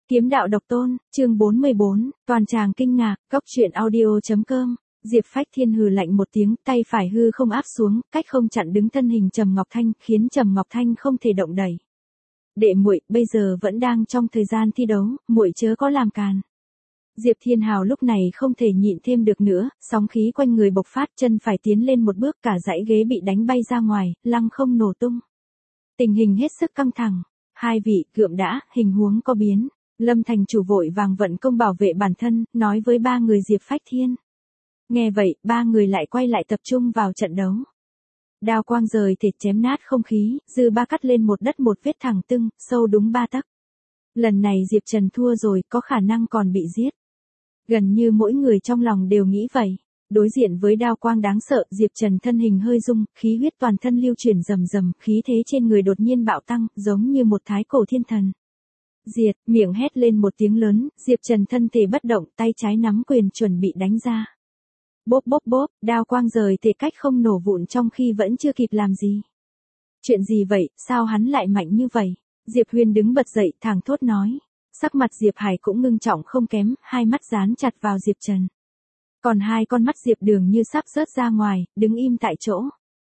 Kiếm đạo độc tôn, chương 44, toàn tràng kinh ngạc, góc truyện audio.com. Diệp Phách Thiên hừ lạnh một tiếng, tay phải hư không áp xuống, cách không chặn đứng thân hình Trầm Ngọc Thanh, khiến Trầm Ngọc Thanh không thể động đẩy. Đệ muội, bây giờ vẫn đang trong thời gian thi đấu, muội chớ có làm càn. Diệp Thiên Hào lúc này không thể nhịn thêm được nữa, sóng khí quanh người bộc phát, chân phải tiến lên một bước, cả dãy ghế bị đánh bay ra ngoài, lăng không nổ tung. Tình hình hết sức căng thẳng. Hai vị, gượng đã, hình huống có biến. Lâm Thành Chủ vội vàng vận công bảo vệ bản thân, nói với ba người Diệp Phách Thiên. Nghe vậy, ba người lại quay lại tập trung vào trận đấu. Đao quang rời thịt chém nát không khí, dư ba cắt lên một đất một vết thẳng tưng, sâu đúng 3 tấc. Lần này Diệp Trần thua rồi, có khả năng còn bị giết. Gần như mỗi người trong lòng đều nghĩ vậy. Đối diện với đao quang đáng sợ, Diệp Trần thân hình hơi rung, khí huyết toàn thân lưu chuyển rầm rầm, khí thế trên người đột nhiên bạo tăng, giống như một thái cổ thiên thần. Diệt, miệng hét lên một tiếng lớn, Diệp Trần thân thể bất động, tay trái nắm quyền chuẩn bị đánh ra. Bốp bốp bốp, đao quang rời thể cách không nổ vụn trong khi vẫn chưa kịp làm gì. Chuyện gì vậy, sao hắn lại mạnh như vậy? Diệp Huyền đứng bật dậy, thẳng thốt nói. Sắc mặt Diệp Hải cũng ngưng trọng không kém, hai mắt dán chặt vào Diệp Trần. Còn hai con mắt Diệp Đường như sắp rớt ra ngoài, đứng im tại chỗ.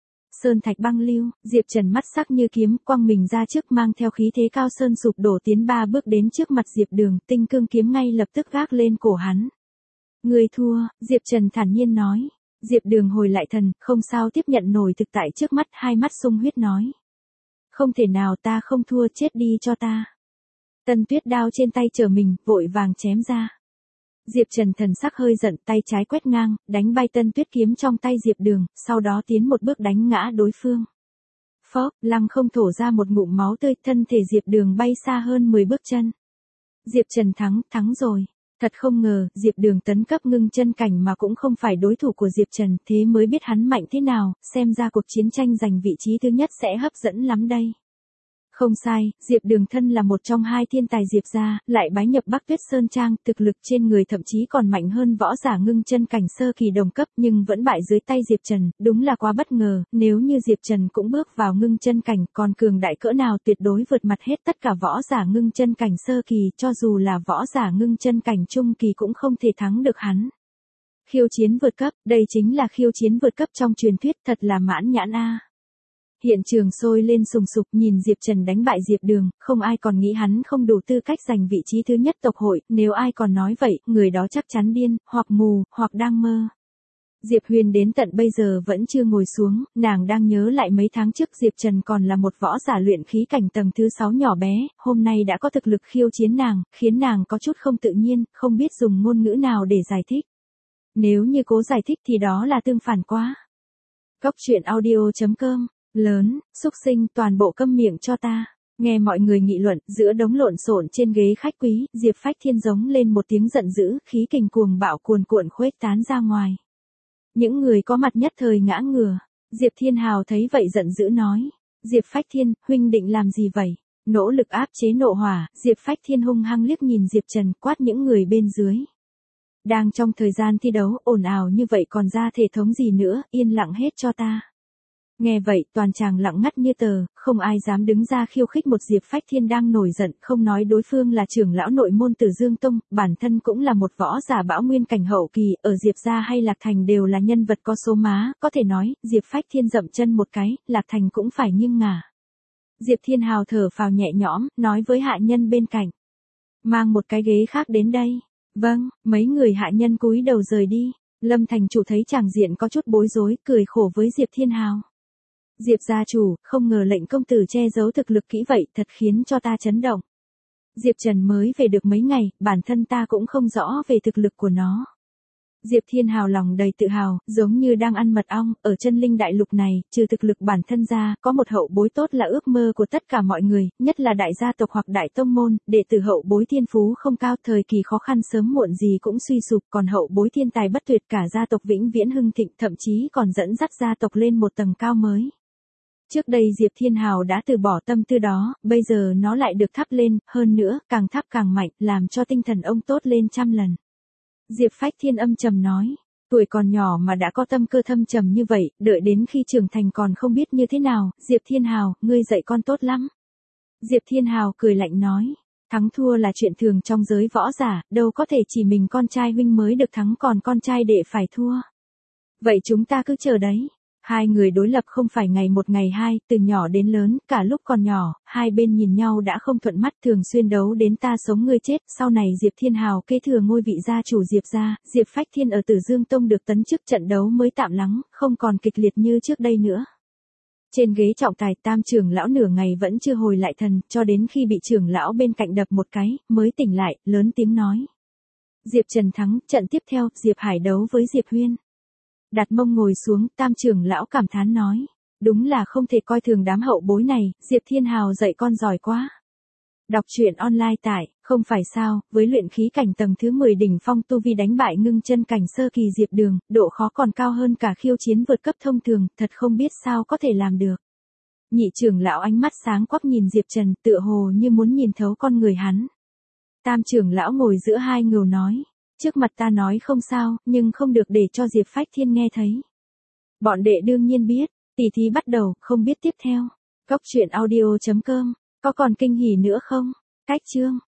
Sơn thạch băng lưu, Diệp Trần mắt sắc như kiếm, quăng mình ra trước mang theo khí thế cao sơn sụp đổ tiến 3 bước đến trước mặt Diệp Đường, tinh cương kiếm ngay lập tức gác lên cổ hắn. Người thua, Diệp Trần thản nhiên nói. Diệp Đường hồi lại thần, không sao tiếp nhận nổi thực tại trước mắt, hai mắt sung huyết nói. Không thể nào, ta không thua, chết đi cho ta. Tân Tuyết đao trên tay chờ mình, vội vàng chém ra. Diệp Trần thần sắc hơi giận, tay trái quét ngang, đánh bay Tân Tuyết kiếm trong tay Diệp Đường, sau đó tiến một bước đánh ngã đối phương. Phốc, lăng không thổ ra một ngụm máu tươi, thân thể Diệp Đường bay xa hơn 10 bước chân. Diệp Trần thắng rồi. Thật không ngờ, Diệp Đường tấn cấp ngưng chân cảnh mà cũng không phải đối thủ của Diệp Trần, thế mới biết hắn mạnh thế nào, xem ra cuộc chiến tranh giành vị trí thứ nhất sẽ hấp dẫn lắm đây. Không sai, Diệp Đường thân là một trong hai thiên tài Diệp gia, lại bái nhập Bắc Tuyết Sơn Trang, thực lực trên người thậm chí còn mạnh hơn võ giả ngưng chân cảnh sơ kỳ đồng cấp, nhưng vẫn bại dưới tay Diệp Trần, đúng là quá bất ngờ, nếu như Diệp Trần cũng bước vào ngưng chân cảnh, còn cường đại cỡ nào tuyệt đối vượt mặt hết tất cả võ giả ngưng chân cảnh sơ kỳ, cho dù là võ giả ngưng chân cảnh trung kỳ cũng không thể thắng được hắn. Khiêu chiến vượt cấp, đây chính là khiêu chiến vượt cấp trong truyền thuyết, thật là mãn nhãn a. Hiện trường sôi lên sùng sục, nhìn Diệp Trần đánh bại Diệp Đường, không ai còn nghĩ hắn không đủ tư cách giành vị trí thứ nhất tộc hội, nếu ai còn nói vậy, người đó chắc chắn điên, hoặc mù, hoặc đang mơ. Diệp Huyền đến tận bây giờ vẫn chưa ngồi xuống, nàng đang nhớ lại mấy tháng trước Diệp Trần còn là một võ giả luyện khí cảnh tầng thứ 6 nhỏ bé, hôm nay đã có thực lực khiêu chiến nàng, khiến nàng có chút không tự nhiên, không biết dùng ngôn ngữ nào để giải thích. Nếu như cố giải thích thì đó là tương phản quá. Góc truyện audio.com. Lớn, xúc sinh, toàn bộ câm miệng cho ta. Nghe mọi người nghị luận, giữa đống lộn xộn trên ghế khách quý, Diệp Phách Thiên giống lên một tiếng giận dữ, khí kình cuồng bạo cuồn cuộn khuếch tán ra ngoài. Những người có mặt nhất thời ngã ngửa. Diệp Thiên Hào thấy vậy giận dữ nói. Diệp Phách Thiên, huynh định làm gì vậy? Nỗ lực áp chế nộ hỏa, Diệp Phách Thiên hung hăng liếc nhìn Diệp Trần, quát những người bên dưới. Đang trong thời gian thi đấu, ồn ào như vậy còn ra thể thống gì nữa, yên lặng hết cho ta. Nghe vậy, toàn tràng lặng ngắt như tờ, không ai dám đứng ra khiêu khích một Diệp Phách Thiên đang nổi giận, không nói đối phương là trưởng lão nội môn Tử Dương Tông, bản thân cũng là một võ giả bão nguyên cảnh hậu kỳ, ở Diệp gia hay Lạc Thành đều là nhân vật có số má, có thể nói, Diệp Phách Thiên dậm chân một cái, Lạc Thành cũng phải nghiêng ngả. Diệp Thiên Hào thở phào nhẹ nhõm, nói với hạ nhân bên cạnh. Mang một cái ghế khác đến đây. Vâng, mấy người hạ nhân cúi đầu rời đi. Lâm Thành Chủ thấy tràng diện có chút bối rối, cười khổ với Diệp Thiên Hào. Diệp gia chủ, không ngờ lệnh công tử che giấu thực lực kỹ vậy, thật khiến cho ta chấn động. Diệp Trần mới về được mấy ngày, bản thân ta cũng không rõ về thực lực của nó. Diệp Thiên Hào lòng đầy tự hào, giống như đang ăn mật ong, ở chân linh đại lục này, trừ thực lực bản thân ra, có một hậu bối tốt là ước mơ của tất cả mọi người, nhất là đại gia tộc hoặc đại tông môn, đệ tử hậu bối thiên phú không cao, thời kỳ khó khăn sớm muộn gì cũng suy sụp, còn hậu bối thiên tài bất tuyệt cả gia tộc vĩnh viễn hưng thịnh, thậm chí còn dẫn dắt gia tộc lên một tầng cao mới. Trước đây Diệp Thiên Hào đã từ bỏ tâm tư đó, bây giờ nó lại được thắp lên, hơn nữa, càng thắp càng mạnh, làm cho tinh thần ông tốt lên trăm lần. Diệp Phách Thiên âm trầm nói, tuổi còn nhỏ mà đã có tâm cơ thâm trầm như vậy, đợi đến khi trưởng thành còn không biết như thế nào, Diệp Thiên Hào, ngươi dạy con tốt lắm. Diệp Thiên Hào cười lạnh nói, Thắng thua là chuyện thường trong giới võ giả, đâu có thể chỉ mình con trai huynh mới được thắng còn con trai đệ phải thua. Vậy chúng ta cứ chờ đấy. Hai người đối lập không phải ngày một ngày hai, từ nhỏ đến lớn, cả lúc còn nhỏ, hai bên nhìn nhau đã không thuận mắt, thường xuyên đấu đến ta sống ngươi chết. Sau này Diệp Thiên Hào kế thừa ngôi vị gia chủ Diệp gia, Diệp Phách Thiên ở Tử Dương Tông được tấn chức, trận đấu mới tạm lắng, không còn kịch liệt như trước đây nữa. Trên ghế trọng tài, Tam trưởng lão nửa ngày vẫn chưa hồi lại thần, cho đến khi bị trưởng lão bên cạnh đập một cái, mới tỉnh lại, lớn tiếng nói. Diệp Trần thắng, trận tiếp theo, Diệp Hải đấu với Diệp Huyên. Đặt mông ngồi xuống, Tam trưởng lão cảm thán nói. Đúng là không thể coi thường đám hậu bối này, Diệp Thiên Hào dạy con giỏi quá. Đọc truyện online tại, không phải sao, với luyện khí cảnh tầng thứ 10 đỉnh phong tu vi đánh bại ngưng chân cảnh sơ kỳ Diệp Đường, độ khó còn cao hơn cả khiêu chiến vượt cấp thông thường, thật không biết sao có thể làm được. Nhị trưởng lão ánh mắt sáng quắc nhìn Diệp Trần, tựa hồ như muốn nhìn thấu con người hắn. Tam trưởng lão ngồi giữa hai ngưu nói. Trước mặt ta nói không sao, nhưng không được để cho Diệp Phách Thiên nghe thấy. Bọn đệ đương nhiên biết, tỷ thí bắt đầu, không biết tiếp theo. Cốc truyện audio.com, có còn kinh hỉ nữa không? Cách chương.